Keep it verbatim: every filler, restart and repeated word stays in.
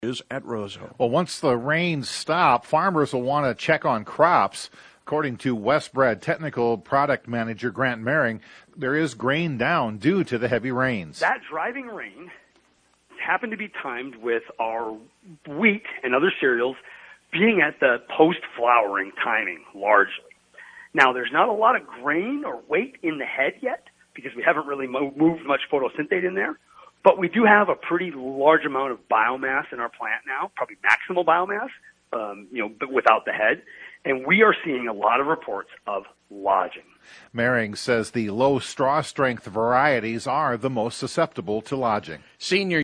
is at Roseau. Well, once the rains stop, farmers will want to check on crops. According to Westbred Technical Product Manager Grant Mehring, there is grain down due to the heavy rains. That driving rain happened to be timed with our wheat and other cereals being at the post-flowering timing largely. Now, there's not a lot of grain or weight in the head yet because we haven't really mo- moved much photosynthate in there, but we do have a pretty large amount of biomass in our plant now, probably maximal biomass, um, you know, but without the head. And we are seeing a lot of reports of lodging. Mehring says the low straw strength varieties are the most susceptible to lodging. Senior